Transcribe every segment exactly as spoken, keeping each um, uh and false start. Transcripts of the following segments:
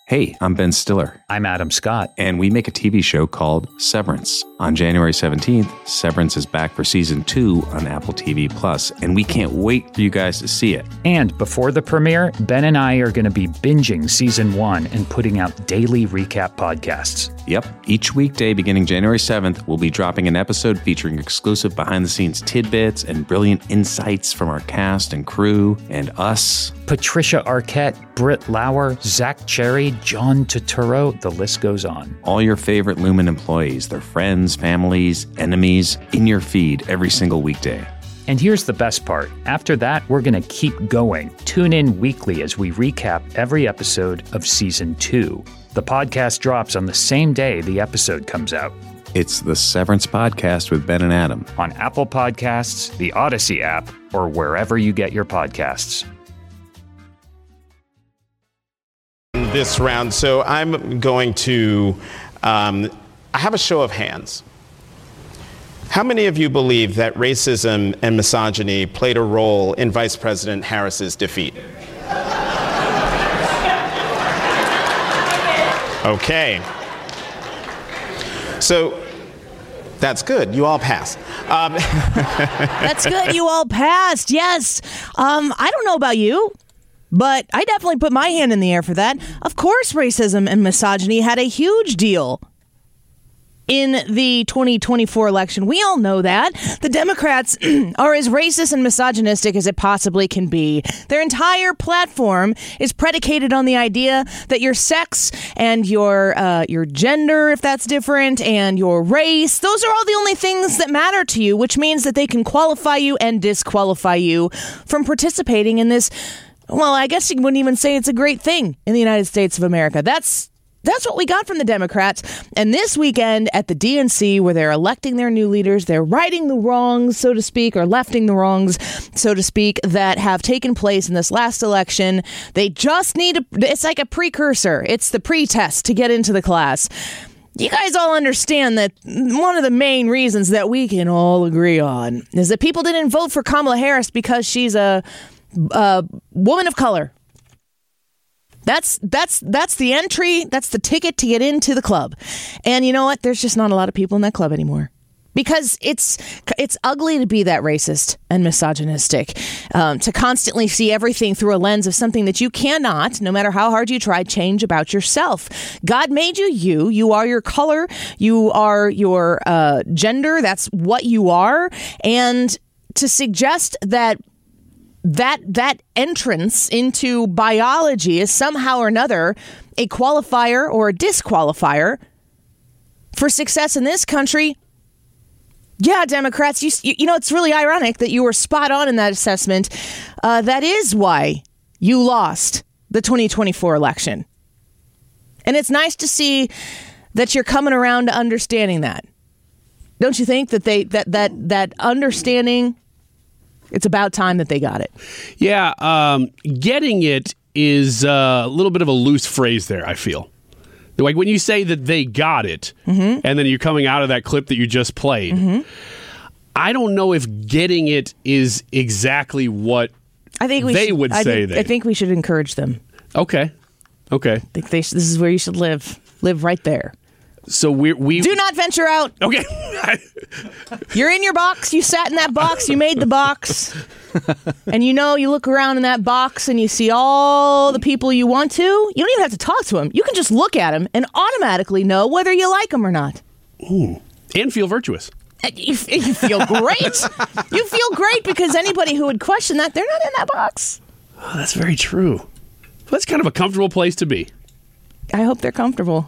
Hey, I'm Ben Stiller. I'm Adam Scott. And we make a T V show called Severance. On January seventeenth, Severance is back for season two on Apple T V Plus, and we can't wait for you guys to see it. And before the premiere, Ben and I are going to be binging season one and putting out daily recap podcasts. Yep. Each weekday beginning January seventh, we'll be dropping an episode featuring exclusive behind-the-scenes tidbits and brilliant insights from our cast and crew and us. Patricia Arquette, Britt Lauer, Zach Cherry, John Turturro, the list goes on. All your favorite Lumen employees, their friends, families, enemies, in your feed every single weekday. And here's the best part. After that, we're going to keep going. Tune in weekly as we recap every episode of season two. The podcast drops on the same day the episode comes out. It's the Severance Podcast with Ben and Adam. On Apple Podcasts, the Odyssey app, or wherever you get your podcasts. This round, so I'm going to, um, I have a show of hands. How many of you believe that racism and misogyny played a role in Vice President Harris's defeat? Okay. So that's good. You all passed. Um, that's good. You all passed. Yes. Um, I don't know about you, but I definitely put my hand in the air for that. Of course, racism and misogyny had a huge deal in the twenty twenty-four election. We all know that. The Democrats are as racist and misogynistic as it possibly can be. Their entire platform is predicated on the idea that your sex and your uh, your gender, if that's different, and your race, those are all the only things that matter to you, which means that they can qualify you and disqualify you from participating in this. Well, I guess you wouldn't even say it's a great thing in the United States of America. That's That's what we got from the Democrats. And this weekend at the D N C, where they're electing their new leaders, they're righting the wrongs, so to speak, or lefting the wrongs, so to speak, that have taken place in this last election. They just need a, it's like a precursor. It's the pre-test to get into the class. You guys all understand that one of the main reasons that we can all agree on is that people didn't vote for Kamala Harris because she's a, a woman of color. That's that's that's the entry. That's the ticket to get into the club. And you know what? There's just not a lot of people in that club anymore because it's it's ugly to be that racist and misogynistic, um, to constantly see everything through a lens of something that you cannot, no matter how hard you try, change about yourself. God made you you. You are your color. You are your uh, gender. That's what you are. And to suggest that That that entrance into biology is somehow or another a qualifier or a disqualifier for success in this country. Yeah, Democrats, you, you know, it's really ironic that you were spot on in that assessment. Uh, that is why you lost the twenty twenty-four election. And it's nice to see that you're coming around to understanding that. Don't you think that they that that that understanding... It's about time that they got it. Yeah, um, getting it is uh, a little bit of a loose phrase there, I feel. Like when you say that they got it, mm-hmm. and then you're coming out of that clip that you just played, mm-hmm. I don't know if getting it is exactly what I think we they should, would I say. Think, I think we should encourage them. Okay. Okay. I think they sh- this is where you should live. Live right there. So we we do not venture out. Okay. You're in your box. You sat in that box. You made the box. And you know, you look around in that box and you see all the people you want to. You don't even have to talk to them. You can just look at them and automatically know whether you like them or not. Ooh. And feel virtuous. You, you feel great. You feel great because anybody who would question that, they're not in that box. Oh, that's very true. That's kind of a comfortable place to be. I hope they're comfortable.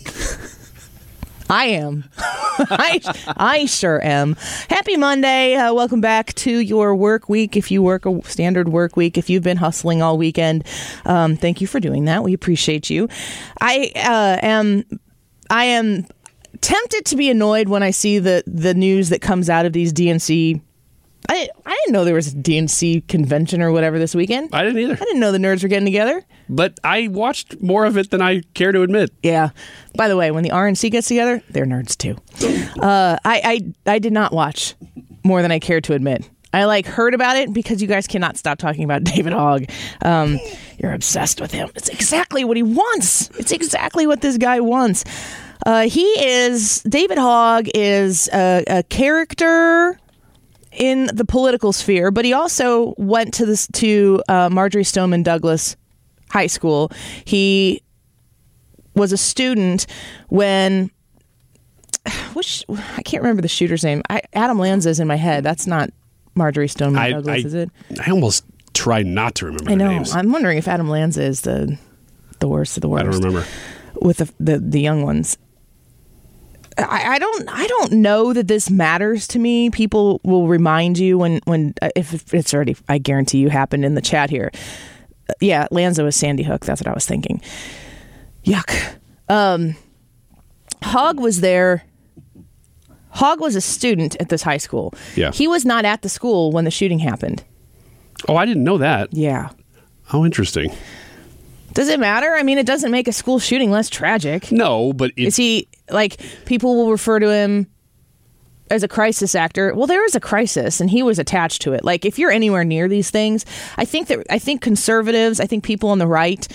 I am. I, I sure am. Happy Monday. Uh, welcome back to your work week. If you work a standard work week, if you've been hustling all weekend, um, thank you for doing that. We appreciate you. I uh, am I am tempted to be annoyed when I see the, the news that comes out of these D N C. I, I didn't know there was a D N C convention or whatever this weekend. I didn't either. I didn't know the nerds were getting together. But I watched more of it than I care to admit. Yeah. By the way, when the R N C gets together, they're nerds too. Uh, I, I I did not watch more than I care to admit. I like heard about it because you guys cannot stop talking about David Hogg. Um, you're obsessed with him. It's exactly what he wants. It's exactly what this guy wants. Uh, he is, David Hogg is a, a character in the political sphere, but he also went to this to uh, Marjorie Stoneman Douglas High School. He was a student when which I can't remember the shooter's name. I, Adam Lanza is in my head. That's not Marjorie Stoneman I, Douglas, I, is it? I almost try not to remember I know. the names. I'm wondering if Adam Lanza is the the worst of the worst. I don't remember. With the the, the young ones. I, I don't. I don't know that this matters to me. People will remind you when, when uh, if it's already. I guarantee you happened in the chat here. Uh, yeah, Lanza was Sandy Hook. That's what I was thinking. Yuck. Um, Hogg was there. Hogg was a student at this high school. Yeah. He was not at the school when the shooting happened. Oh, I didn't know that. Yeah. Oh, interesting. Does it matter? I mean, it doesn't make a school shooting less tragic. No, but it, Is he, like, people will refer to him as a crisis actor. Well, there is a crisis, and he was attached to it. Like, if you're anywhere near these things, I think that, I think conservatives, I think people on the right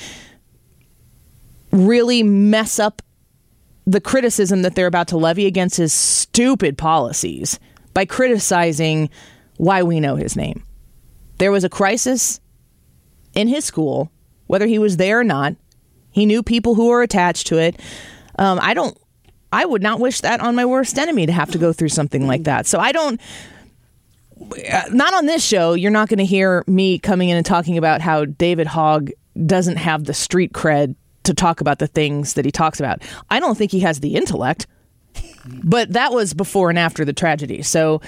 really mess up the criticism that they're about to levy against his stupid policies by criticizing why we know his name. There was a crisis in his school, whether he was there or not. He knew people who were attached to it. Um, I don't, I would not wish that on my worst enemy to have to go through something like that. So I don't, not on this show, you're not going to hear me coming in and talking about how David Hogg doesn't have the street cred to talk about the things that he talks about. I don't think he has the intellect, but that was before and after the tragedy. So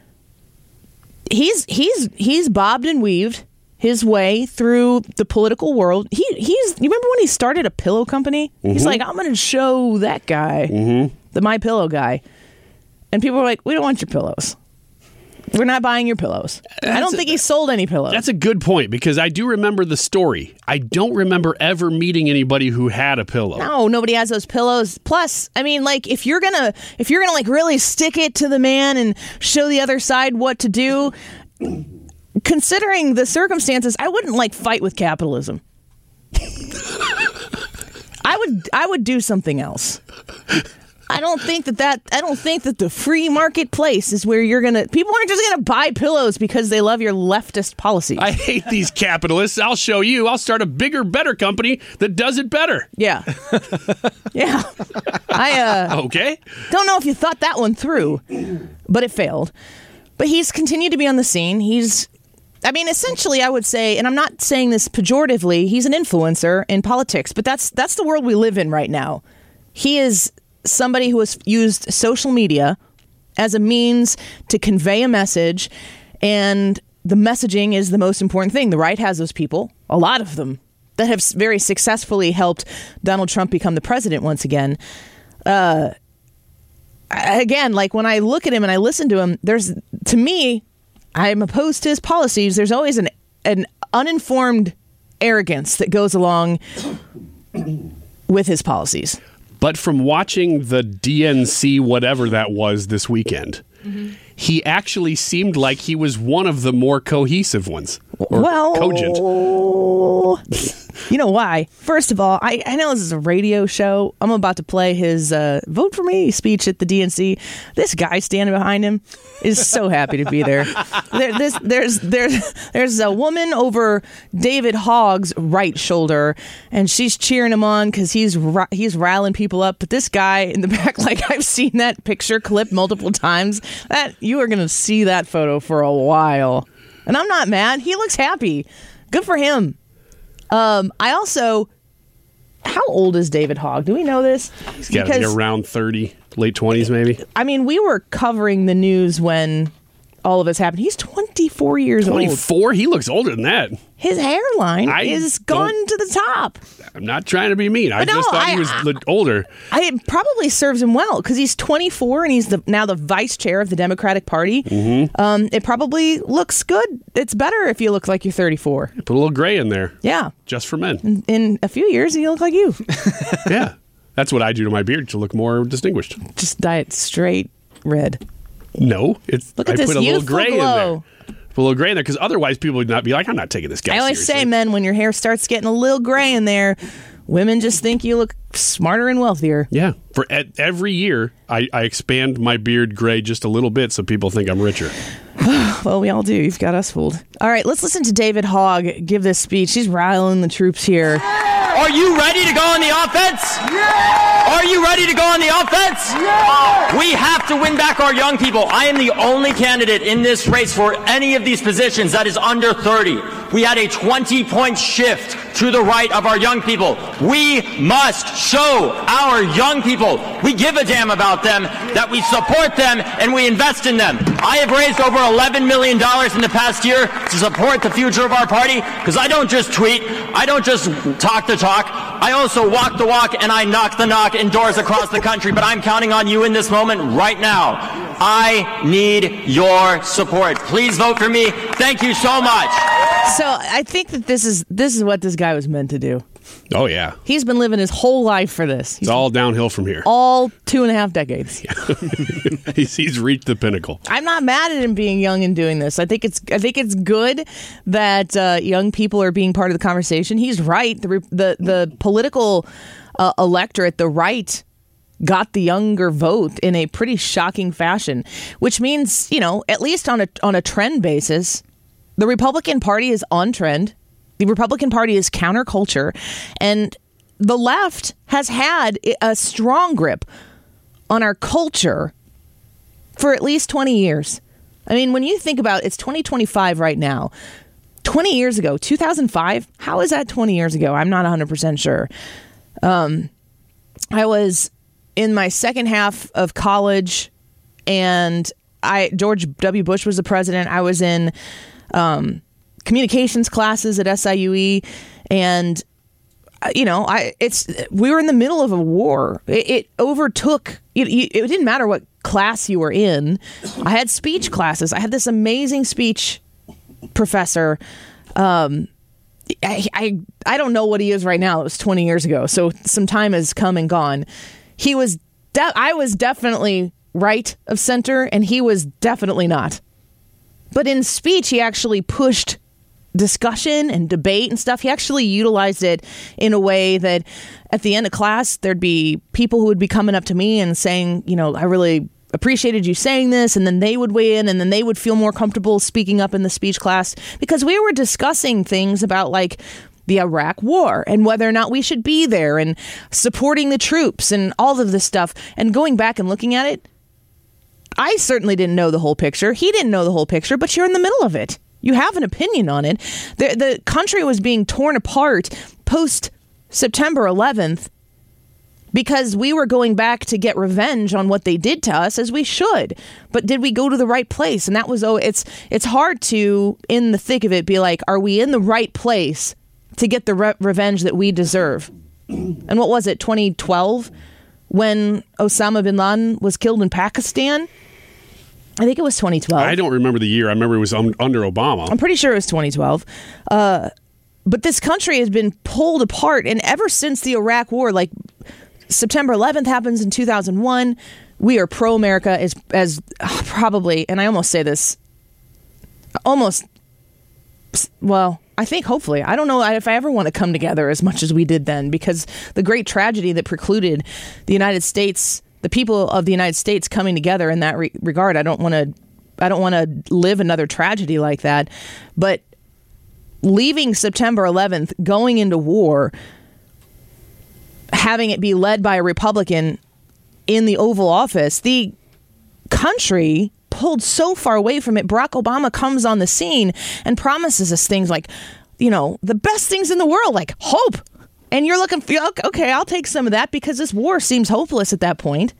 he's he's he's bobbed and weaved his way through the political world. He he's you remember when he started a pillow company? Mm-hmm. He's like, I'm going to show that guy, mm-hmm. the My Pillow guy, and people were like, we don't want your pillows. We're not buying your pillows. That's I don't think a, he sold any pillows. That's a good point, because I do remember the story. I don't remember ever meeting anybody who had a pillow. No, nobody has those pillows. Plus, I mean, like, if you're gonna if you're gonna like really stick it to the man and show the other side what to do, considering the circumstances, I wouldn't like fight with capitalism. I would I would do something else. I don't think that, that I don't think that the free marketplace is where you're gonna. People aren't just gonna buy pillows because they love your leftist policies. I hate these capitalists. I'll show you. I'll start a bigger, better company that does it better. Yeah, yeah. I uh, okay. Don't know if you thought that one through, but it failed. But he's continued to be on the scene. He's, I mean, essentially, I would say, and I'm not saying this pejoratively, he's an influencer in politics. But that's that's the world we live in right now. He is somebody who has used social media as a means to convey a message, and the messaging is the most important thing. The right has those people, a lot of them, that have very successfully helped Donald Trump become the president once again. Uh, again, like when I look at him and I listen to him, there's, to me, I'm opposed to his policies. There's always an an uninformed arrogance that goes along with his policies. But from watching the D N C, whatever that was this weekend, mm-hmm. he actually seemed like he was one of the more cohesive ones. Or well, cogent. You know why? First of all, I, I know this is a radio show. I'm about to play his uh, vote for me speech at the D N C. This guy standing behind him is so happy to be there. there this, there's, there's, there's a woman over David Hogg's right shoulder, and she's cheering him on because he's, he's riling people up. But this guy in the back, like I've seen that picture clip multiple times, that you are going to see that photo for a while. And I'm not mad. He looks happy. Good for him. Um, I also, how old is David Hogg? Do we know this? He's got to be around thirty, late twenties maybe. I mean, we were covering the news when all of this happened. He's twenty-four years old. twenty-four? He looks older than that. His hairline I is gone to the top. I'm not trying to be mean. But I no, just thought I, he was I, older. I, it probably serves him well because he's twenty-four and he's the, now the vice chair of the Democratic Party. Mm-hmm. Um, it probably looks good. It's better if you look like you're thirty-four. Put a little gray in there. Yeah. Just for men. In, in a few years, you look like you. Yeah. That's what I do to my beard to look more distinguished. Just dye it straight red. No, it's Look at I this put a little youthful gray glow. in there. Put a little gray in there because otherwise people would not be like, I'm not taking this guy I always seriously. say, men, when your hair starts getting a little gray in there, women just think you look smarter and wealthier. Yeah. For e- every year, I, I expand my beard gray just a little bit so people think I'm richer. Well, we all do. You've got us fooled. All right, let's listen to David Hogg give this speech. He's riling the troops here. Are you ready to go on the offense? Yeah! Are you ready to go on the offense? Yeah! We have to win back our young people. I am the only candidate in this race for any of these positions that is under thirty. We had a twenty-point shift to the right of our young people. We must show our young people we give a damn about them, that we support them, and we invest in them. I have raised over eleven million dollars in the past year to support the future of our party, because I don't just tweet, I don't just talk the talk, I also walk the walk and I knock the knock in doors across the country, but I'm counting on you in this moment right now. I need your support. Please vote for me. Thank you so much. So I think that this is this is what this guy was meant to do. Oh, yeah. He's been living his whole life for this. He's It's all downhill from here. all two and a half decades. he's, he's reached the pinnacle. I'm not mad at him being young and doing this. I think it's I think it's good that uh, young people are being part of the conversation. He's right. The the, the political uh, electorate, the right, got the younger vote in a pretty shocking fashion, which means, you know, at least on a on a trend basis, the Republican Party is on trend. The Republican Party is counterculture, and the left has had a strong grip on our culture for at least twenty years. I mean, when you think about it, it's twenty twenty-five right now. twenty years ago, two thousand five, how is that twenty years ago? I'm not one hundred percent sure. Um, I was in my second half of college, and I George W. Bush was the president. I was in um, communications classes at S I U E, and you know, I it's we were in the middle of a war. It, it overtook. It, it didn't matter what class you were in. I had speech classes. I had this amazing speech professor. Um, I, I I don't know what he is right now. It was twenty years ago, so some time has come and gone. He was. De- I was definitely right of center, and he was definitely not. But in speech, he actually pushed discussion and debate and stuff. He actually utilized it in a way that at the end of class, there'd be people who would be coming up to me and saying, you know, I really appreciated you saying this. And then they would weigh in, and then they would feel more comfortable speaking up in the speech class, because we were discussing things about like the Iraq war and whether or not we should be there and supporting the troops and all of this stuff. And going back and looking at it, I certainly didn't know the whole picture. He didn't know the whole picture, but you're in the middle of it. You have an opinion on it. The, the country was being torn apart post September eleventh because we were going back to get revenge on what they did to us, as we should. But did we go to the right place? And that was, oh, it's it's hard to, in the thick of it, be like, are we in the right place to get the re- revenge that we deserve? And what was it, twenty twelve, when Osama bin Laden was killed in Pakistan? I think it was twenty twelve. I don't remember the year. I remember it was un- under Obama. I'm pretty sure it was twenty twelve. Uh, but this country has been pulled apart. And ever since the Iraq war, like September eleventh happens in two thousand one, we are pro-America as, as uh, probably, and I almost say this, almost, well, I think hopefully, I don't know if I ever want to come together as much as we did then, because the great tragedy that precluded the United States, the people of the United States coming together in that re- regard, I don't want to, I don't want to live another tragedy like that. But leaving September eleventh, going into war, having it be led by a Republican in the Oval Office, the country pulled so far away from it. Barack Obama comes on the scene and promises us things like, you know, the best things in the world, like hope. And you're looking for, okay, I'll take some of that, because this war seems hopeless at that point.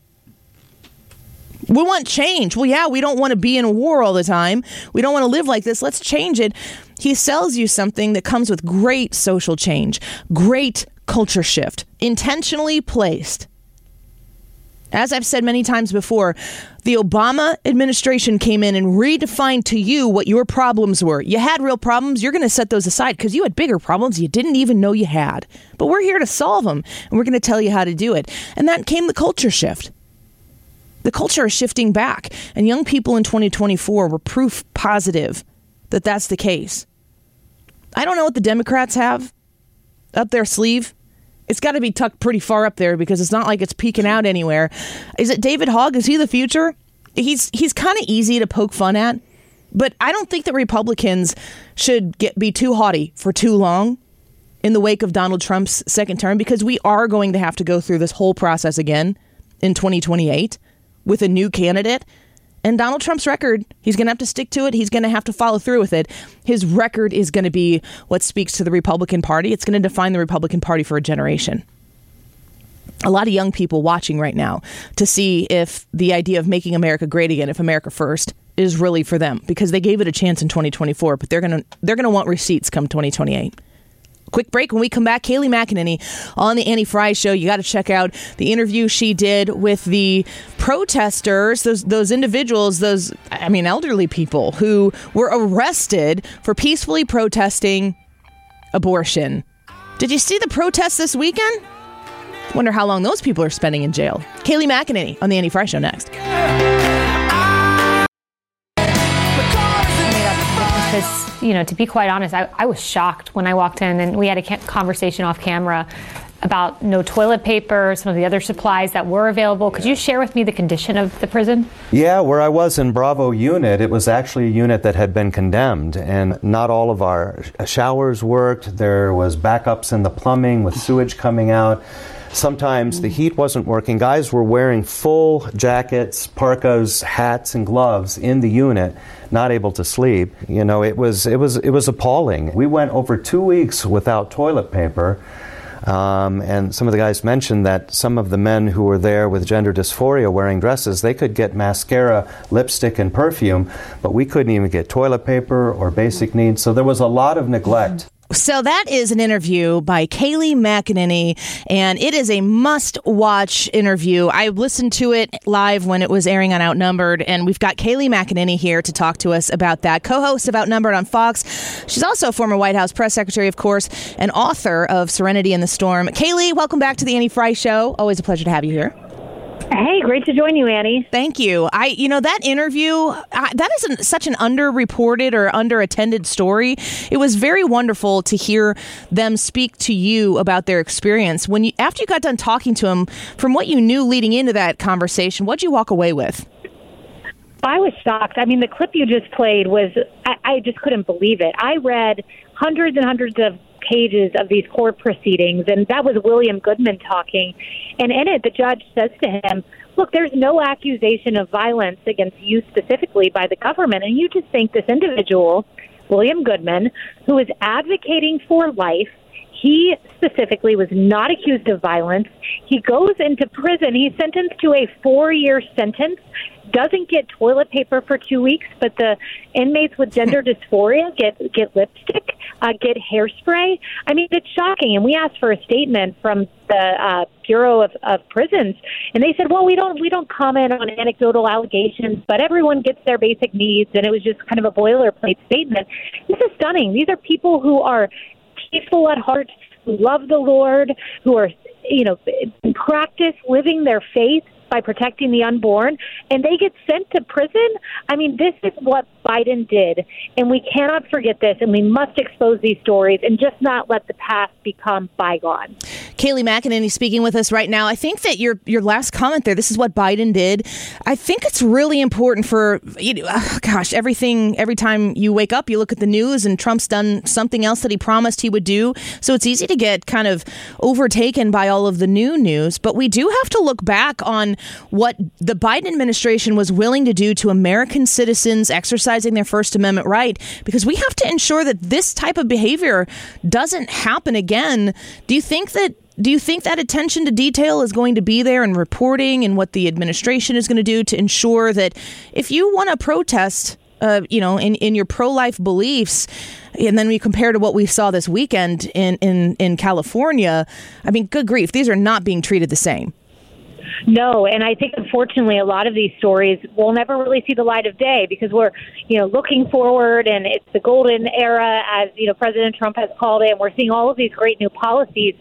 We want change. Well, yeah, we don't want to be in a war all the time. We don't want to live like this. Let's change it. He sells you something that comes with great social change, great culture shift, intentionally placed. As I've said many times before, the Obama administration came in and redefined to you what your problems were. You had real problems. You're going to set those aside because you had bigger problems you didn't even know you had. But we're here to solve them, and we're going to tell you how to do it. And that came the culture shift. The culture is shifting back, and young people in twenty twenty-four were proof positive that that's the case. I don't know what the Democrats have up their sleeve. It's got to be tucked pretty far up there because it's not like it's peeking out anywhere. Is it David Hogg? Is he the future? He's he's kind of easy to poke fun at, but I don't think that Republicans should get be too haughty for too long in the wake of Donald Trump's second term, because we are going to have to go through this whole process again in twenty twenty-eight with a new candidate. And Donald Trump's record, he's going to have to stick to it. He's going to have to follow through with it. His record is going to be what speaks to the Republican Party. It's going to define the Republican Party for a generation. A lot of young people watching right now to see if the idea of making America great again, if America first, is really for them, because they gave it a chance in twenty twenty-four, but they're going to they're going to want receipts come twenty twenty-eight. Quick break. When we come back, Kayleigh McEnany on the Annie Frey Show. You got to check out the interview she did with the protesters, those those individuals, those, I mean, elderly people who were arrested for peacefully protesting abortion. Did you see the protests this weekend? Wonder how long those people are spending in jail. Kayleigh McEnany on the Annie Frey Show next. Because, you know, to be quite honest, I, I was shocked when I walked in and we had a conversation off camera about no toilet paper, some of the other supplies that were available. Could you share with me the condition of the prison? Yeah, where I was in Bravo unit, it was actually a unit that had been condemned, and not all of our showers worked. There was backups in the plumbing with sewage coming out. Sometimes the heat wasn't working. Guys were wearing full jackets, parkas, hats, and gloves in the unit, not able to sleep. You know, it was it was it was appalling. We went over two weeks without toilet paper, um, and some of the guys mentioned that some of the men who were there with gender dysphoria wearing dresses, they could get mascara, lipstick, and perfume, but we couldn't even get toilet paper or basic needs. So there was a lot of neglect. So that is an interview by Kayleigh McEnany, and it is a must-watch interview. I listened to it live when it was airing on Outnumbered, and we've got Kayleigh McEnany here to talk to us about that. Co-host of Outnumbered on Fox. She's also a former White House press secretary, of course, and author of Serenity in the Storm. Kayleigh, welcome back to the Annie Frey Show. Always a pleasure to have you here. Hey, great to join you, Annie. Thank you. I, you know, that interview, I, that is an, such an underreported or underattended story. It was very wonderful to hear them speak to you about their experience. When you, after you got done talking to them, from what you knew leading into that conversation, what'd you walk away with? I was shocked. I mean, the clip you just played was, I, I just couldn't believe it. I read hundreds and hundreds of pages of these court proceedings, and that was William Goodman talking. And in it, the judge says to him, look, there's no accusation of violence against you specifically by the government. And you just think this individual, William Goodman, who is advocating for life, he specifically was not accused of violence. He goes into prison. He's sentenced to a four-year sentence, doesn't get toilet paper for two weeks, but the inmates with gender dysphoria get get lipstick, uh, get hairspray. I mean, it's shocking. And we asked for a statement from the uh, Bureau of, of Prisons, and they said, well, we don't we don't comment on anecdotal allegations, but everyone gets their basic needs, and it was just kind of a boilerplate statement. This is stunning. These are people who are peaceful at heart, who love the Lord, who are, you know, in practice living their faith by protecting the unborn, and they get sent to prison. I mean, this is what Biden did, and we cannot forget this, and we must expose these stories and just not let the past become bygone. Kayleigh McEnany speaking with us right now. I think that your your last comment there, this is what Biden did. I think it's really important for, you know, oh gosh, everything, every time you wake up, you look at the news and Trump's done something else that he promised he would do. So it's easy to get kind of overtaken by all of the new news. But we do have to look back on what the Biden administration was willing to do to American citizens exercising their First Amendment right, because we have to ensure that this type of behavior doesn't happen again. Do you think that Do you think that attention to detail is going to be there in reporting and what the administration is going to do to ensure that if you want to protest, uh, you know, in, in your pro-life beliefs, and then we compare to what we saw this weekend in, in, in California, I mean, good grief, these are not being treated the same. No, and I think, unfortunately, a lot of these stories will never really see the light of day because we're, you know, looking forward, and it's the golden era, as, you know, President Trump has called it, and we're seeing all of these great new policies.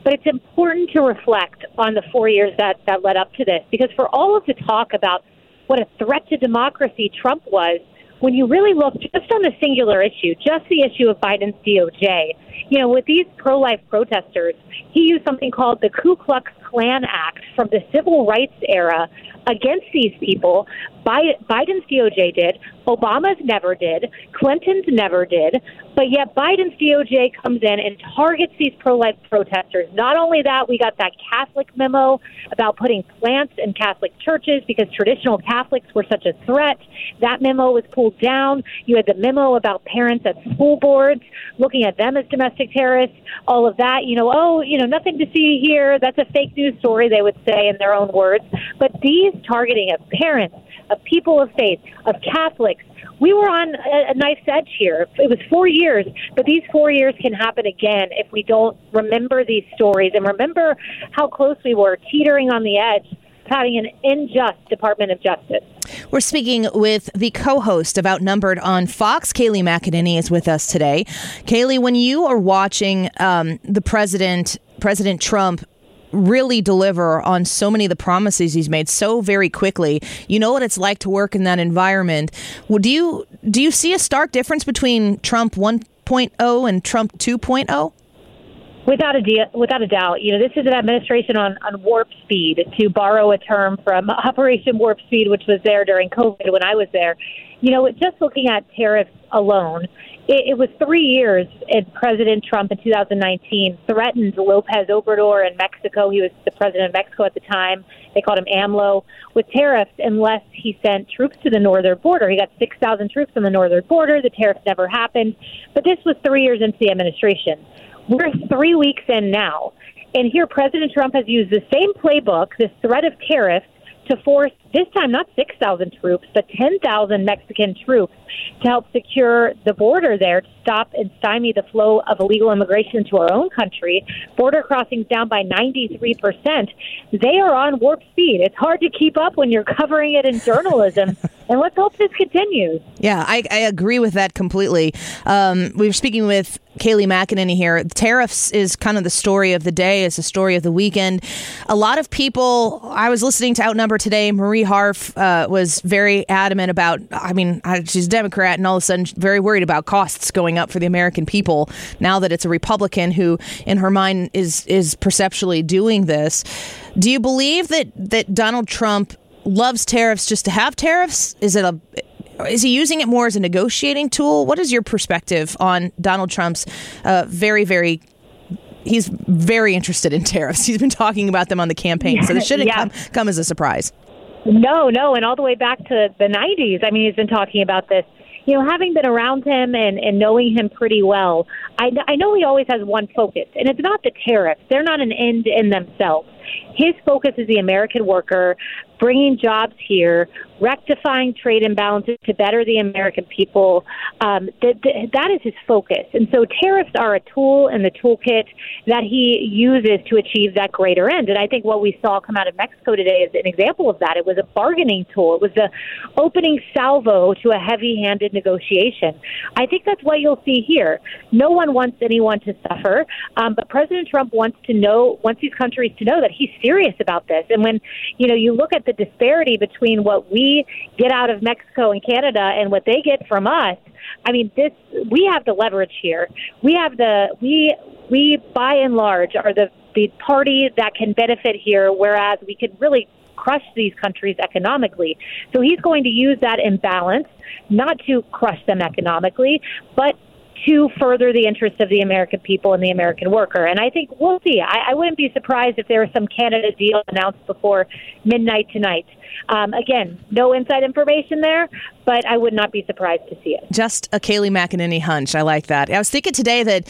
But it's important to reflect on the four years that, that led up to this, because for all of the talk about what a threat to democracy Trump was, when you really look just on the singular issue, just the issue of Biden's D O J, you know, with these pro-life protesters, he used something called the Ku Klux Klan Act from the civil rights era against these people. Biden's D O J did. Obama's never did. Clinton's never did. But yet Biden's D O J comes in and targets these pro-life protesters. Not only that, we got that Catholic memo about putting plants in Catholic churches because traditional Catholics were such a threat. That memo was pulled down. You had the memo about parents at school boards looking at them as domestic terrorists. All of that, you know, oh, you know, nothing to see here. That's a fake news story, they would say in their own words. But these targeting of parents, of people of faith, of Catholics, we were on a, a knife's edge here. It was four years, but these four years can happen again if we don't remember these stories and remember how close we were, teetering on the edge of having an unjust Department of Justice. We're speaking with the co-host of Outnumbered on Fox. Kayleigh McEnany is with us today. Kayleigh, when you are watching um, the president, President Trump, really deliver on so many of the promises he's made so very quickly, you know what it's like to work in that environment. Well, do you do you see a stark difference between Trump one point oh and Trump two point oh? Without a de- without a doubt, you know, this is an administration on, on warp speed, to borrow a term from Operation Warp Speed, which was there during COVID when I was there. You know, just looking at tariffs alone, it, it was three years and President Trump in two thousand nineteen threatened Lopez Obrador in Mexico. He was the president of Mexico at the time. They called him AMLO, with tariffs unless he sent troops to the northern border. He got six thousand troops on the northern border. The tariffs never happened. But this was three years into the administration. We're three weeks in now, and here President Trump has used the same playbook, this threat of tariffs, to force, this time not six thousand troops, but ten thousand Mexican troops to help secure the border there, to stop and stymie the flow of illegal immigration to our own country. Border crossings down by ninety-three percent. They are on warp speed. It's hard to keep up when you're covering it in journalism. And let's hope this continues. Yeah, I, I agree with that completely. Um, we were speaking with Kayleigh McEnany here. Tariffs is kind of the story of the day. It's the story of the weekend. A lot of people, I was listening to Outnumbered today. Marie Harf uh, was very adamant about, I mean, she's a Democrat and all of a sudden very worried about costs going up for the American people now that it's a Republican who, in her mind, is is perceptually doing this. Do you believe that, that Donald Trump loves tariffs just to have tariffs? Is it a Is he using it more as a negotiating tool? What is your perspective on Donald Trump's uh, very, very, he's very interested in tariffs. He's been talking about them on the campaign, so this shouldn't yeah. come, come as a surprise. No, no, and all the way back to the nineties. I mean, he's been talking about this. You know, having been around him and, and knowing him pretty well, I, I know he always has one focus, and it's not the tariffs. They're not an end in themselves. His focus is the American worker, bringing jobs here, rectifying trade imbalances to better the American people. Um, th- th- that is his focus. And so tariffs are a tool in the toolkit that he uses to achieve that greater end. And I think what we saw come out of Mexico today is an example of that. It was a bargaining tool. It was the opening salvo to a heavy-handed negotiation. I think that's what you'll see here. No one wants anyone to suffer, um, but President Trump wants to know, wants these countries to know that he's serious about this. And when, you know, you look at the disparity between what we get out of Mexico and Canada and what they get from us, I mean, this, we have the leverage here. We have the, we, we by and large are the, the party that can benefit here, whereas we could really crush these countries economically. So he's going to use that imbalance, not to crush them economically, but to further the interests of the American people and the American worker. And I think we'll see. I, I wouldn't be surprised if there was some Canada deal announced before midnight tonight. Um, again, no inside information there, but I would not be surprised to see it. Just a Kayleigh McEnany hunch. I like that. I was thinking today that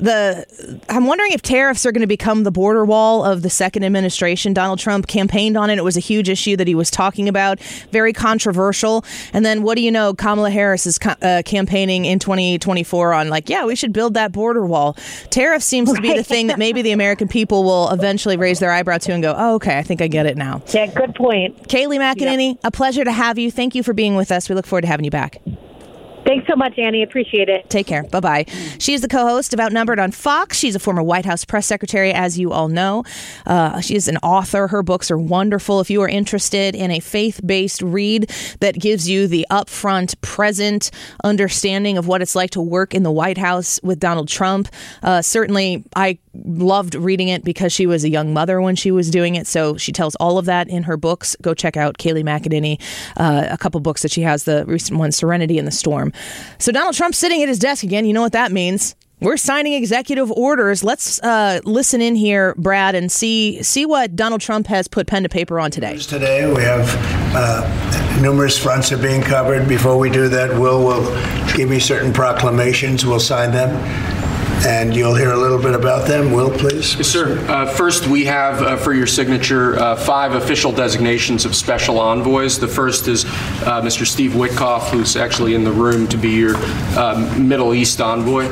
the I'm wondering if tariffs are going to become the border wall of the second administration. Donald Trump campaigned on it. It was a huge issue that he was talking about, very controversial. And then what do you know? Kamala Harris is uh, campaigning in twenty twenty-four on like, yeah, we should build that border wall. Tariff seems right. to be the thing that maybe the American people will eventually raise their eyebrow to and go, oh, okay, I think I get it now. Yeah, good point. Kayleigh McEnany, yep. a pleasure to have you. Thank you for being with us. We look forward to having you back. Thanks so much, Annie. Appreciate it. Take care. Bye-bye. She is the co-host of Outnumbered on Fox. She's a former White House press secretary, as you all know. Uh, she is an author. Her books are wonderful. If you are interested in a faith-based read that gives you the upfront, present understanding of what it's like to work in the White House with Donald Trump, uh, certainly I loved reading it because she was a young mother when she was doing it. So she tells all of that in her books. Go check out Kayleigh McEnany, uh, a couple books that she has, the recent one, Serenity in the Storm. So Donald Trump's sitting at his desk again. You know what that means. We're signing executive orders. Let's uh, listen in here, Brad, and see see what Donald Trump has put pen to paper on today. Today we have uh, numerous fronts are being covered. Before we do that, Will will give me certain proclamations. We'll sign them. And you'll hear a little bit about them. Will, please? Yes, sir. Uh, first, we have uh, for your signature uh, five official designations of special envoys. The first is uh, Mister Steve Witkoff, who's actually in the room to be your uh, Middle East envoy.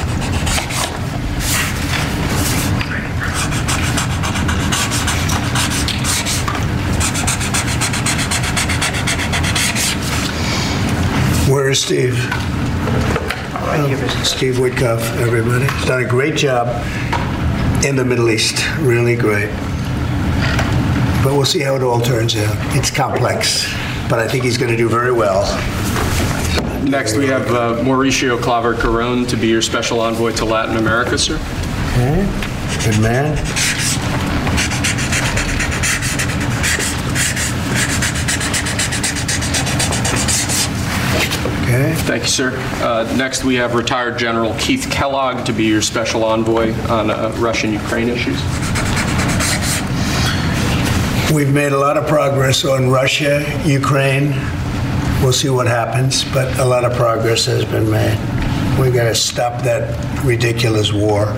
Where is Steve? Steve Witkoff, everybody. He's done a great job in the Middle East. Really great. But we'll see how it all turns out. It's complex, but I think he's going to do very well. Next, we have uh, Mauricio Claver Carron to be your special envoy to Latin America, sir. Okay. Good man. Okay. Thank you, sir. Uh, next, we have retired General Keith Kellogg to be your special envoy on uh, Russian-Ukraine issues. We've made a lot of progress on Russia, Ukraine. We'll see what happens, but a lot of progress has been made. We've got to stop that ridiculous war.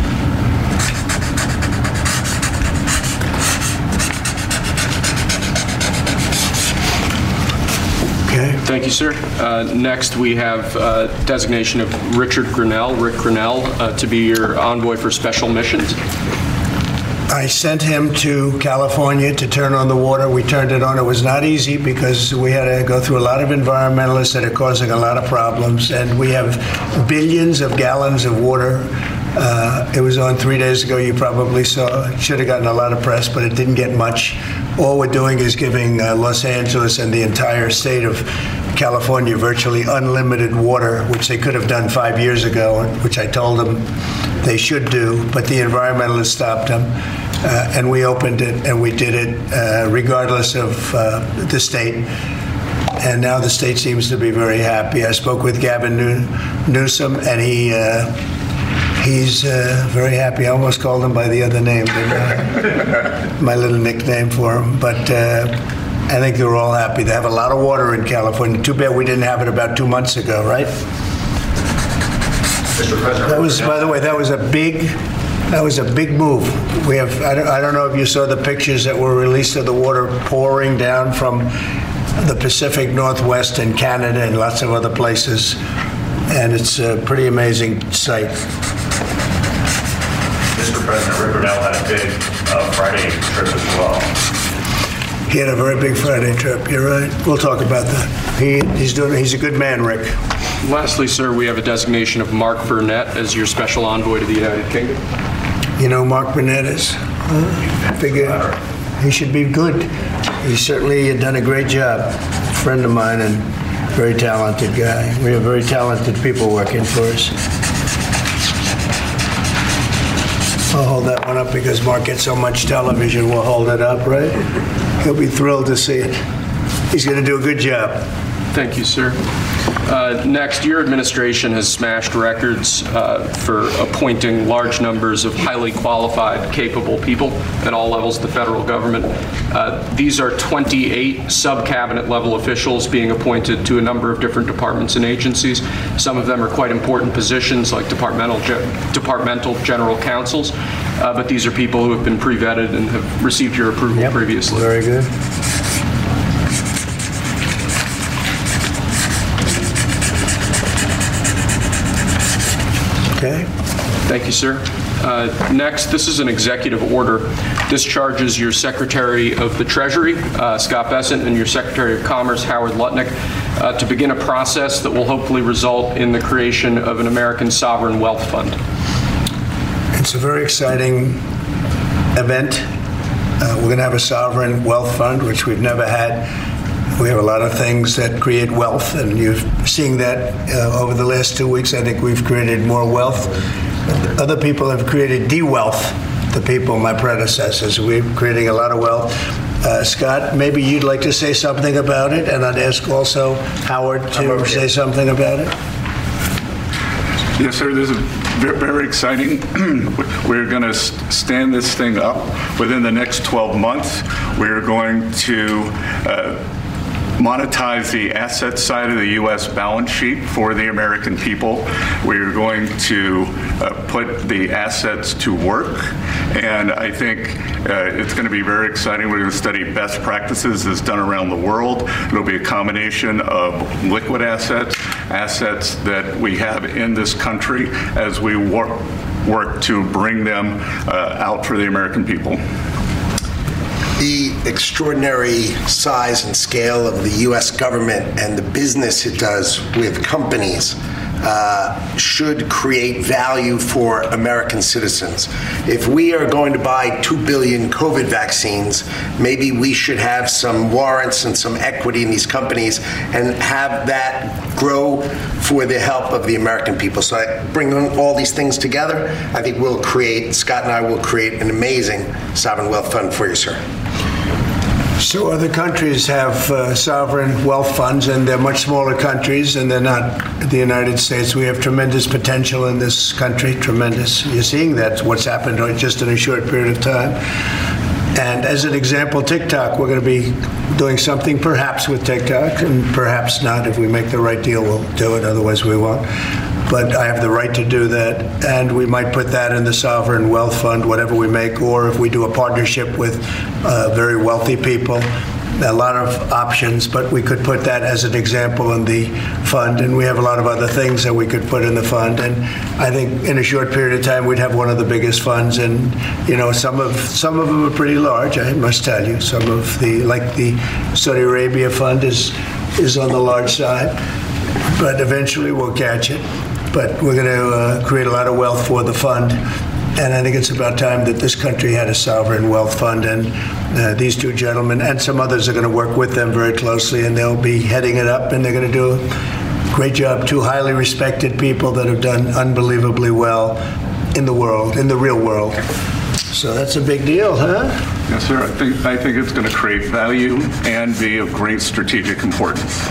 Thank you, sir. Uh, next, we have uh, designation of Richard Grinnell, Rick Grinnell, uh, to be your envoy for special missions. I sent him to California to turn on the water. We turned it on. It was not easy because we had to go through a lot of environmentalists that are causing a lot of problems, and we have billions of gallons of water. Uh, it was on three days ago. You probably saw. It should have gotten a lot of press, but it didn't get much. All we're doing is giving uh, Los Angeles and the entire state of California virtually unlimited water, which they could have done five years ago, which I told them they should do, but the environmentalists stopped them. Uh, and we opened it, and we did it uh, regardless of uh, the state. And now the state seems to be very happy. I spoke with Gavin New- Newsom, and he uh, he's uh, very happy. I almost called him by the other name, didn't I? My little nickname for him. But uh, I think they're all happy. They have a lot of water in California. Too bad we didn't have it about two months ago, right? Mister President. That was, by the way, that was a big, that was a big move. We have, I don't, I don't know if you saw the pictures that were released of the water pouring down from the Pacific Northwest and Canada and lots of other places. And it's a pretty amazing sight. Mister President, Rick Grinnell had a big uh, Friday trip as well. He had a very big Friday trip. You're right. We'll talk about that. He, he's doing. He's a good man, Rick. Lastly, sir, we have a designation of Mark Burnett as your special envoy to the United Kingdom. You know, Mark Burnett is. Uh, I figure he should be good. He's certainly done a great job. A friend of mine and very talented guy. We have very talented people working for us. I'll hold that one up because Mark gets so much television. We'll hold it up, right? He'll be thrilled to see it. He's going to do a good job. Thank you, sir. Uh, next, your administration has smashed records uh, for appointing large numbers of highly qualified, capable people at all levels of the federal government. Uh, these are twenty-eight sub-cabinet level officials being appointed to a number of different departments and agencies. Some of them are quite important positions like departmental, ge- departmental general counsels, uh, but these are people who have been pre-vetted and have received your approval yep. previously. Very good. Okay. Thank you, sir. Uh, next, this is an executive order. This charges your Secretary of the Treasury, uh, Scott Bessent, and your Secretary of Commerce, Howard Lutnick, uh, to begin a process that will hopefully result in the creation of an American sovereign wealth fund. It's a very exciting event. Uh, we're going to have a sovereign wealth fund, which we've never had. We have a lot of things that create wealth, and you're seeing that uh, over the last two weeks. I think we've created more wealth. Other people have created de-wealth, the people, my predecessors. We're creating a lot of wealth. Uh, Scott, maybe you'd like to say something about it, and I'd ask also Howard to say something about it. Yes, sir. This is very, very exciting. We're going to stand this thing up within the next twelve months. We're going to uh, monetize the asset side of the U S balance sheet for the American people. We're going to uh, put the assets to work, and I think uh, it's going to be very exciting. We're going to study best practices as done around the world. It'll be a combination of liquid assets, assets that we have in this country as we work, work to bring them uh, out for the American people. The extraordinary size and scale of the U S government and the business it does with companies uh, should create value for American citizens. If we are going to buy two billion COVID vaccines, maybe we should have some warrants and some equity in these companies and have that grow for the help of the American people. So I bring all these things together, I think we'll create, Scott and I will create an amazing sovereign wealth fund for you, sir. So other countries have uh, sovereign wealth funds, and they're much smaller countries, and they're not the United States. We have tremendous potential in this country, tremendous. You're seeing that, what's happened just in a short period of time. And as an example, TikTok, we're going to be doing something perhaps with TikTok, and perhaps not. If we make the right deal, we'll do it, otherwise we won't. But I have the right to do that, and we might put that in the sovereign wealth fund, whatever we make, or if we do a partnership with uh, very wealthy people, a lot of options, but we could put that as an example in the fund, and we have a lot of other things that we could put in the fund, and I think in a short period of time we'd have one of the biggest funds, and you know, some of some of them are pretty large, I must tell you. Some of the, like the Saudi Arabia fund is is on the large side, but eventually we'll catch it. But we're going to uh, create a lot of wealth for the fund. And I think it's about time that this country had a sovereign wealth fund. And uh, these two gentlemen and some others are going to work with them very closely, and they'll be heading it up, and they're going to do a great job. Two highly respected people that have done unbelievably well in the world, in the real world. So that's a big deal, huh? Yes, sir. I think, I think it's going to create value and be of great strategic importance.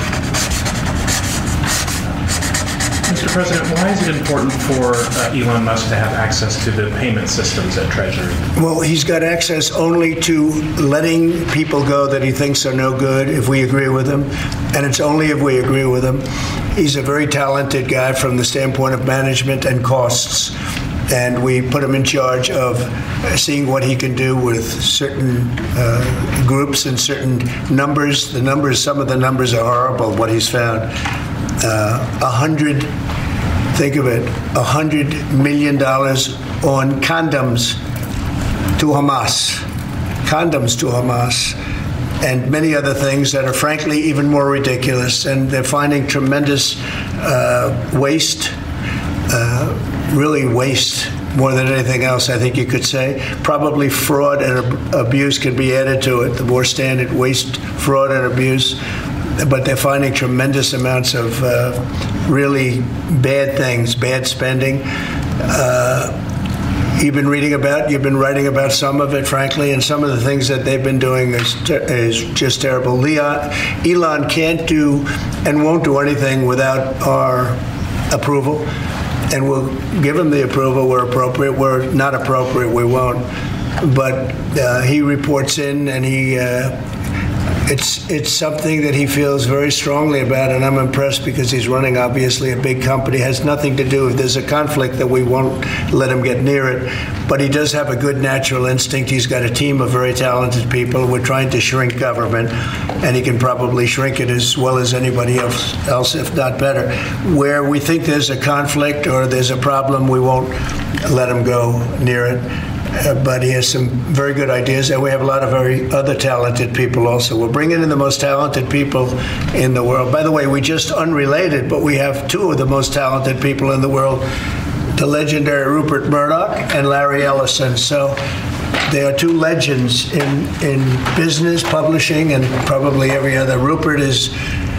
Mister President, why is it important for uh, Elon Musk to have access to the payment systems at Treasury? Well, he's got access only to letting people go that he thinks are no good if we agree with him, and it's only if we agree with him. He's a very talented guy from the standpoint of management and costs, and we put him in charge of seeing what he can do with certain uh, groups and certain numbers. The numbers, some of the numbers are horrible, what he's found. Uh, a hundred, think of it, a hundred million dollars on condoms to Hamas, condoms to Hamas, and many other things that are frankly even more ridiculous. And they're finding tremendous uh, waste, uh, really waste, more than anything else, I think you could say. Probably fraud and ab- abuse can be added to it, the more standard waste, fraud, and abuse. But they're finding tremendous amounts of uh, really bad things, bad spending. Uh, you've been reading about, you've been writing about some of it, frankly, and some of the things that they've been doing is, ter- is just terrible. Leon, Elon can't do and won't do anything without our approval, and we'll give him the approval where appropriate. Where not appropriate, we won't. But uh, he reports in, and he. Uh, It's it's something that he feels very strongly about, and I'm impressed because he's running, obviously, a big company. It has nothing to do with, there's a conflict that we won't let him get near it, but he does have a good natural instinct. He's got a team of very talented people. We're trying to shrink government, and he can probably shrink it as well as anybody else, else, if not better. Where we think there's a conflict or there's a problem, we won't let him go near it. uh, but he has some very good ideas, and we have a lot of very other talented people also. We're bringing in the most talented people in the world. By the way, we just unrelated, but we have two of the most talented people in the world, the legendary Rupert Murdoch and Larry Ellison. So they are two legends in, in business, publishing, and probably every other. Rupert is,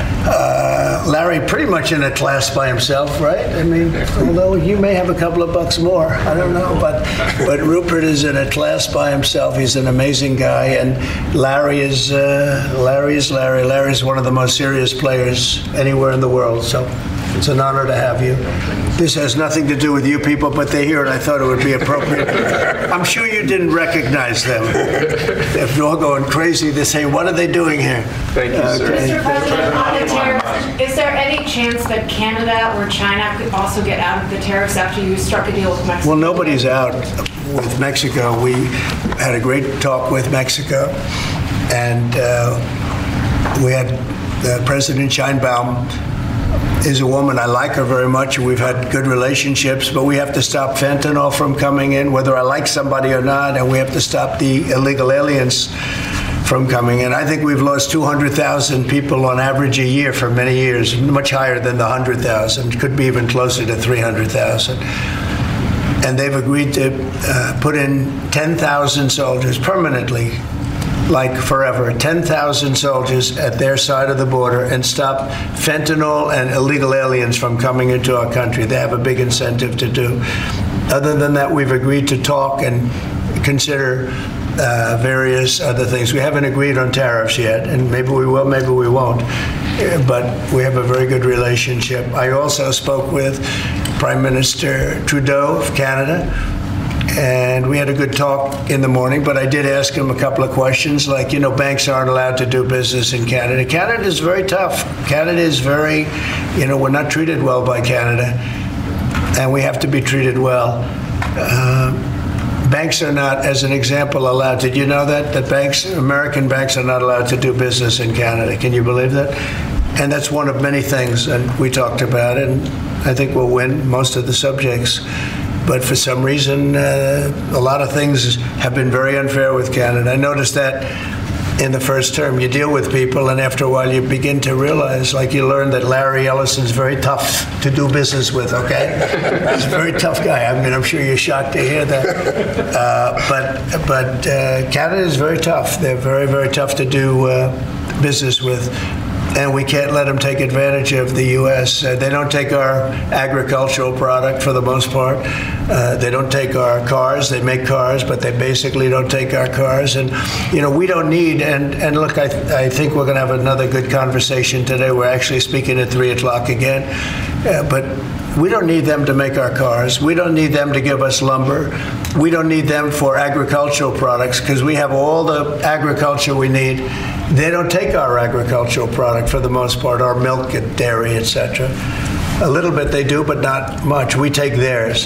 uh, Larry, pretty much in a class by himself, right? I mean, although you may have a couple of bucks more, I don't know. But but Rupert is in a class by himself. He's an amazing guy. And Larry is, uh, Larry is Larry. Larry is one of the most serious players anywhere in the world. So it's an honor to have you. This has nothing to do with you people, but they're here, and I thought it would be appropriate. I'm sure you didn't recognize them. They're all going crazy. They say, what are they doing here? Thank you, sir. Okay. Mister President, on the tariffs, is there any chance that Canada or China could also get out of the tariffs after you struck a deal with Mexico? Well, nobody's out with Mexico. We had a great talk with Mexico, and uh, we had uh, President Sheinbaum is a woman. I like her very much. We've had good relationships, but we have to stop fentanyl from coming in, whether I like somebody or not, and we have to stop the illegal aliens from coming in. I think we've lost two hundred thousand people on average a year for many years, much higher than the one hundred thousand, could be even closer to three hundred thousand. And they've agreed to uh, put in ten thousand soldiers permanently, like forever, ten thousand soldiers at their side of the border and stop fentanyl and illegal aliens from coming into our country. They have a big incentive to do. Other than that, we've agreed to talk and consider uh, various other things. We haven't agreed on tariffs yet, and maybe we will, maybe we won't. But we have a very good relationship. I also spoke with Prime Minister Trudeau of Canada, and we had a good talk in the morning, but I did ask him a couple of questions, like, you know, banks aren't allowed to do business in Canada. Canada is very tough. Canada is very, you know, we're not treated well by Canada, and we have to be treated well. Uh, banks are not, as an example, allowed. Did you know that? That banks, American banks are not allowed to do business in Canada. Can you believe that? And that's one of many things, and we talked about it, and I think we'll win most of the subjects. But for some reason, uh, a lot of things have been very unfair with Canada. I noticed that in the first term. You deal with people, and after a while you begin to realize, like you learn that Larry Ellison's very tough to do business with, okay? He's a very tough guy. I mean, I'm sure you're shocked to hear that. Uh, but but uh, Canada is very tough. They're very, very tough to do uh, business with. And we can't let them take advantage of the U S. Uh, they don't take our agricultural product for the most part. Uh, they don't take our cars. They make cars, but they basically don't take our cars. And, you know, we don't need, and, and look, I, th- I think we're going to have another good conversation today. We're actually speaking at three o'clock again. Uh, but we don't need them to make our cars. We don't need them to give us lumber. We don't need them for agricultural products because we have all the agriculture we need. They don't take our agricultural product for the most part, our milk and dairy, et cetera. A little bit they do, but not much. We take theirs.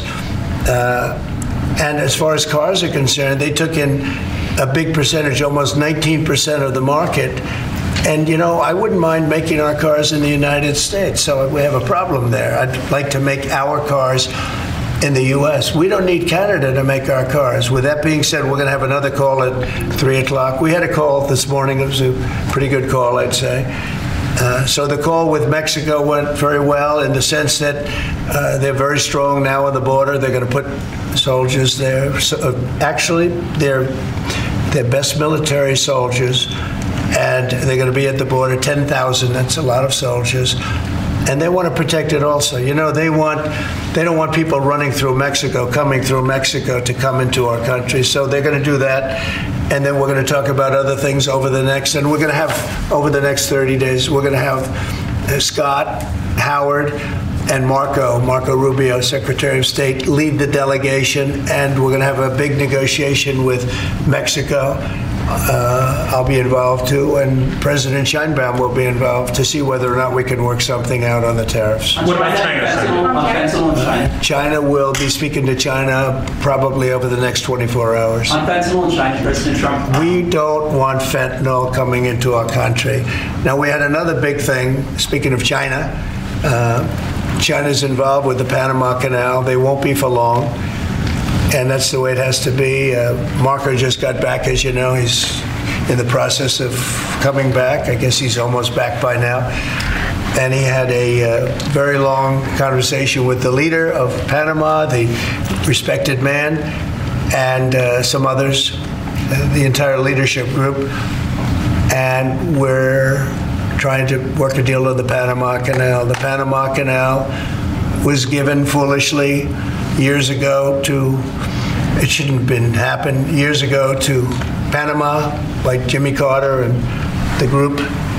Uh, and as far as cars are concerned, they took in a big percentage, almost nineteen percent of the market. And, you know, I wouldn't mind making our cars in the United States, so we have a problem there. I'd like to make our cars in the U S. We don't need Canada to make our cars. With that being said, we're going to have another call at three o'clock. We had a call this morning. It was a pretty good call, I'd say. Uh, so the call with Mexico went very well in the sense that uh, they're very strong now on the border. They're going to put soldiers there. So, uh, actually, they're their best military soldiers, and they're going to be at the border, ten thousand. That's a lot of soldiers. And they want to protect it also. You know, they want, they don't want people running through Mexico, coming through Mexico to come into our country. So they're going to do that. And then we're going to talk about other things over the next, and we're going to have, over the next thirty days, we're going to have uh, Scott, Howard, and Marco, Marco Rubio, Secretary of State, lead the delegation. And we're going to have a big negotiation with Mexico. Uh, I'll be involved too, and President Sheinbaum will be involved to see whether or not we can work something out on the tariffs. What about China? China will be speaking to China probably over the next twenty-four hours. On fentanyl in China, President Trump. We don't want fentanyl coming into our country. Now, we had another big thing, speaking of China. Uh, China's involved with the Panama Canal. They won't be for long. and that's the way it has to be. Uh, Marco just got back, as you know. He's in the process of coming back. I guess he's almost back by now. And he had a uh, very long conversation with the leader of Panama, the respected man, and uh, some others, uh, the entire leadership group. And we're trying to work a deal on the Panama Canal. The Panama Canal was given foolishly years ago to, it shouldn't have been happened, years ago to Panama, like Jimmy Carter and the group.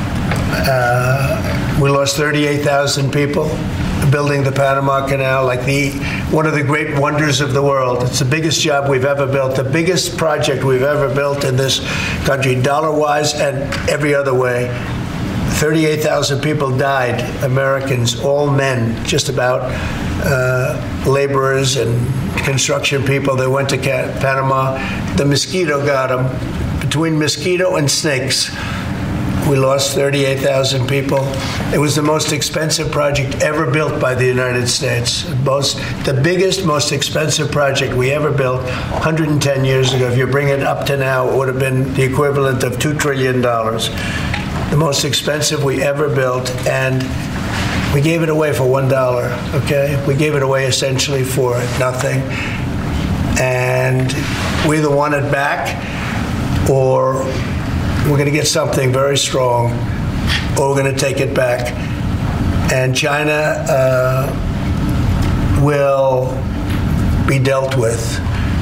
Uh, we lost thirty-eight thousand people building the Panama Canal, like the one of the great wonders of the world. It's the biggest job we've ever built, the biggest project we've ever built in this country, dollar-wise and every other way. thirty-eight thousand people died, Americans, all men, just about, uh, laborers and construction people. They went to Panama. The mosquito got them. Between mosquito and snakes, we lost thirty-eight thousand people. It was the most expensive project ever built by the United States. Most, the biggest, most expensive project we ever built one hundred ten years ago. If you bring it up to now, it would have been the equivalent of two trillion dollars. The most expensive we ever built, and we gave it away for one dollar, okay? We gave it away essentially for nothing. And we either want it back, or we're going to get something very strong, or we're going to take it back. And China uh, will be dealt with.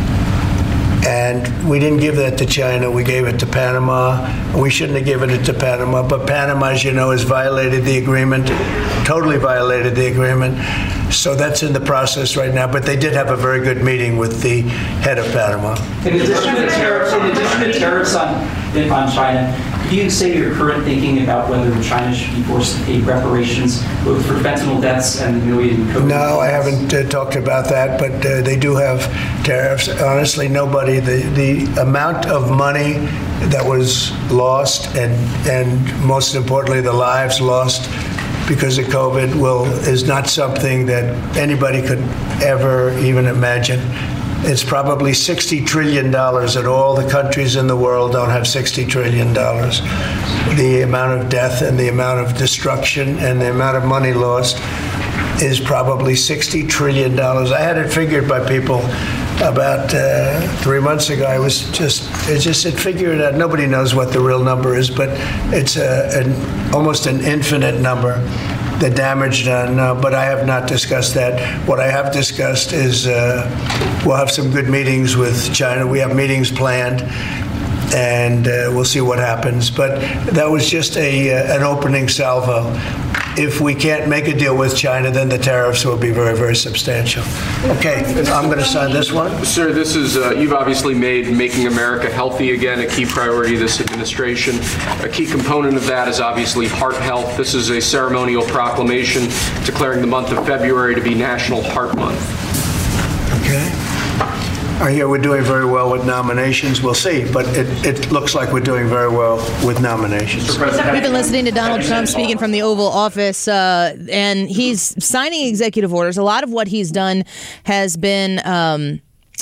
And we didn't give that to China. We gave it to Panama. We shouldn't have given it to Panama. But Panama, as you know, has violated the agreement, totally violated the agreement. So that's in the process right now. But they did have a very good meeting with the head of Panama. In addition to tariffs, in addition to tariffs on, on China, could you say your current thinking about whether China should be forced to pay reparations both for fentanyl deaths and the million COVID? No, I haven't uh, talked about that, but uh, they do have tariffs. Honestly, nobody, the, the amount of money that was lost and, and most importantly, the lives lost because of COVID will is not something that anybody could ever even imagine. It's probably sixty trillion dollars, and all the countries in the world don't have sixty trillion dollars. The amount of death and the amount of destruction and the amount of money lost is probably sixty trillion dollars. I had it figured by people about uh, three months ago. I was just, it just, it figured out, nobody knows what the real number is, but it's a, an, almost an infinite number. The damage done, uh, but I have not discussed that. What I have discussed is uh, we'll have some good meetings with China. We have meetings planned, and uh, we'll see what happens. But that was just a uh, an opening salvo. If we can't make a deal with China, then the tariffs will be very, very substantial. Okay, I'm going to sign this one. Sir, this is, uh, you've obviously made making America healthy again a key priority of this administration. A key component of that is obviously heart health. This is a ceremonial proclamation declaring the month of February to be National Heart Month. Okay. I hear we're doing very well with nominations. We'll see, but it, it looks like we're doing very well with nominations. We've been listening to Donald Trump speaking from the Oval Office, uh, and he's signing executive orders. A lot of what he's done has been um,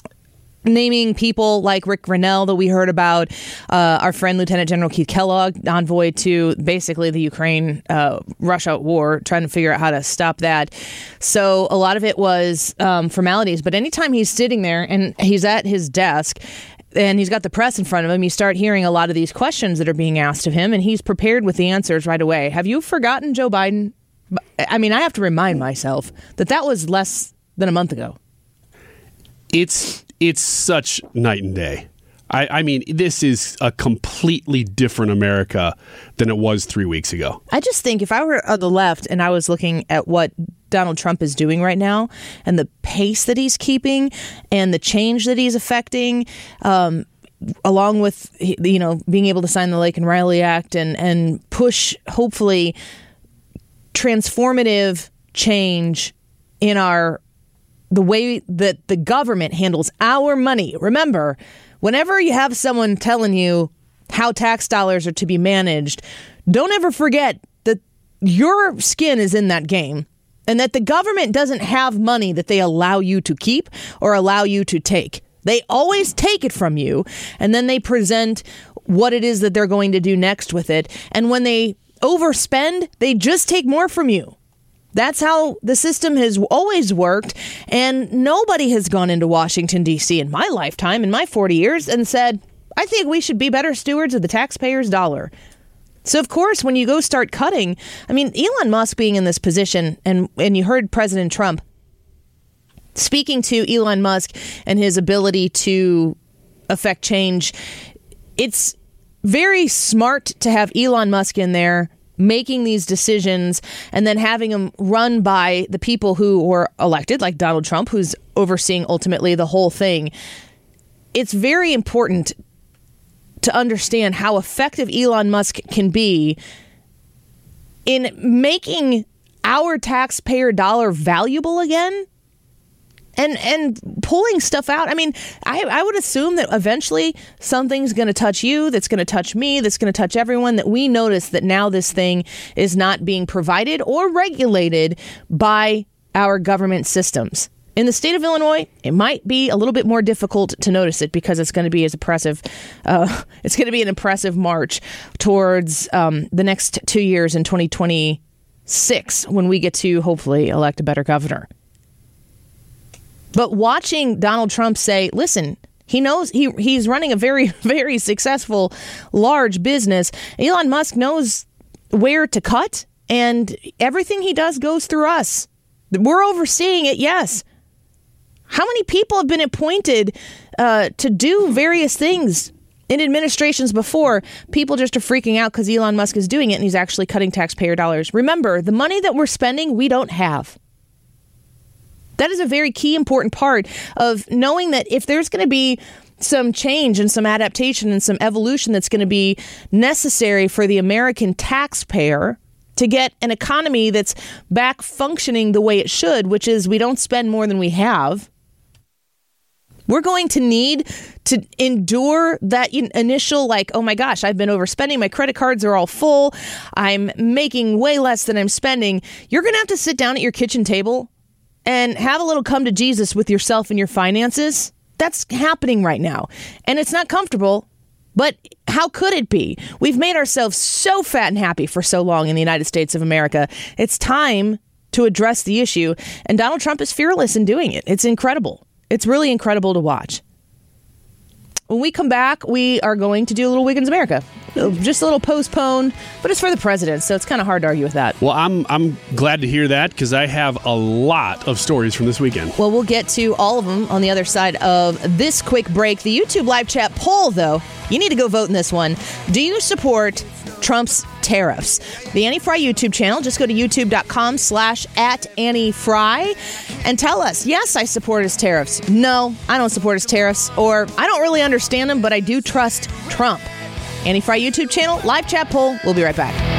naming people like Rick Grenell that we heard about, uh, our friend Lieutenant General Keith Kellogg, envoy to basically the Ukraine-Russia uh, war, trying to figure out how to stop that. So a lot of it was um, formalities. But anytime he's sitting there and he's at his desk and he's got the press in front of him, you start hearing a lot of these questions that are being asked of him, and he's prepared with the answers right away. Have you forgotten Joe Biden? I mean, I have to remind myself that that was less than a month ago. It's it's such night and day. I, I mean, this is a completely different America than it was three weeks ago. I just think if I were on the left and I was looking at what Donald Trump is doing right now and the pace that he's keeping and the change that he's affecting, um, along with, you know, being able to sign the Laken Riley Act and, and push, hopefully, transformative change in our the way that the government handles our money. Remember, whenever you have someone telling you how tax dollars are to be managed, don't ever forget that your skin is in that game. and that the government doesn't have money that they allow you to keep or allow you to take. They always take it from you, and then they present what it is that they're going to do next with it. And when they overspend, they just take more from you. That's how the system has always worked, and nobody has gone into Washington, D C in my lifetime, in my forty years, and said, I think we should be better stewards of the taxpayer's dollar. So, of course, when you go start cutting, I mean, Elon Musk being in this position, and, and you heard President Trump speaking to Elon Musk and his ability to affect change, it's very smart to have Elon Musk in there making these decisions and then having them run by the people who were elected, like Donald Trump, who's overseeing ultimately the whole thing. It's very important to understand how effective Elon Musk can be in making our taxpayer dollar valuable again. And and pulling stuff out. I mean, I, I would assume that eventually something's going to touch you, that's going to touch me, that's going to touch everyone, that we notice that now this thing is not being provided or regulated by our government systems. In the state of Illinois, it might be a little bit more difficult to notice it because it's going to be as oppressive. Uh, it's going to be an impressive march towards um, the next two years in twenty twenty-six when we get to hopefully elect a better governor. But watching Donald Trump say, listen, he knows he he's running a very, very successful large business. Elon Musk knows where to cut, and everything he does goes through us. We're overseeing it, yes. How many people have been appointed uh, to do various things in administrations before? People just are freaking out because Elon Musk is doing it and he's actually cutting taxpayer dollars. Remember, the money that we're spending, we don't have. That is a very key important part of knowing that if there's going to be some change and some adaptation and some evolution that's going to be necessary for the American taxpayer to get an economy that's back functioning the way it should, which is we don't spend more than we have, we're going to need to endure that initial, like, oh my gosh, I've been overspending. My credit cards are all full. I'm making way less than I'm spending. You're going to have to sit down at your kitchen table and have a little come to Jesus with yourself and your finances. That's happening right now. And it's not comfortable, but how could it be? We've made ourselves so fat and happy for so long in the United States of America. It's time to address the issue. And Donald Trump is fearless in doing it. It's incredible. It's really incredible to watch. When we come back, we are going to do a little Wiggins America. Just a little postponed, but it's for the president, so it's kind of hard to argue with that. Well, I'm I'm glad to hear that because I have a lot of stories from this weekend. Well, we'll get to all of them on the other side of this quick break. The YouTube live chat poll, though, you need to go vote in this one. Do you support Trump's tariffs? The Annie Fry YouTube channel, just go to youtube.com slash at Annie Fry and tell us, yes, I support his tariffs. No, I don't support his tariffs. Or I don't really understand them, but I do trust Trump. Annie Fry YouTube channel, live chat poll. We'll be right back.